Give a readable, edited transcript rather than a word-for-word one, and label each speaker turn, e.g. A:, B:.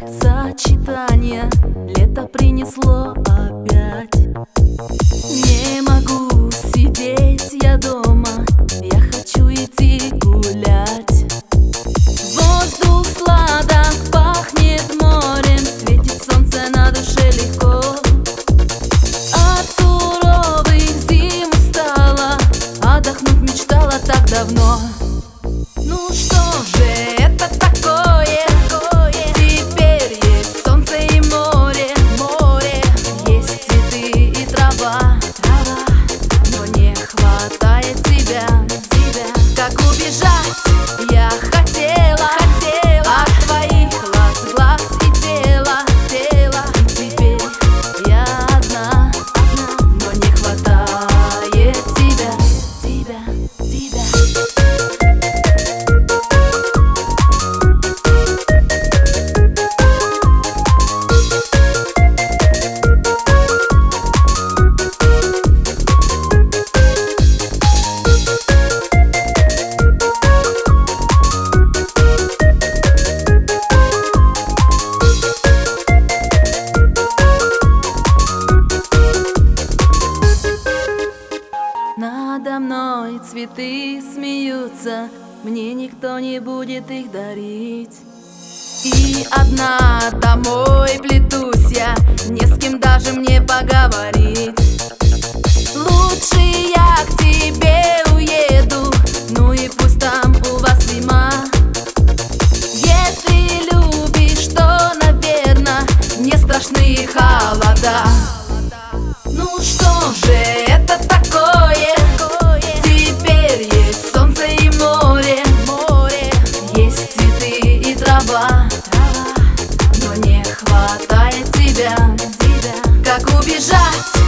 A: сочетание лето принесло опять. Не могу сидеть я дома, я хочу идти гулять. Воздух сладок, пахнет морем, светит солнце на душе легко. От суровых зим устала, отдохнуть мечтала так давно. Ну что же это такое? Теперь есть солнце и море, есть цветы и трава, но не хватает тебя. Как убежать я хотела от твоих глаз и тела. И теперь я одна, но не хватает тебя. Надо мной цветы смеются, мне никто не будет их дарить. И одна домой плетусь я, не с кем даже мне поговорить. Лучше я к тебе уеду, ну и пусть там у вас зима. Если любишь, то, наверно, не страшны холода. Ну что же это такое? Теперь есть солнце и море, есть цветы и трава, но не хватает тебя. Как убежать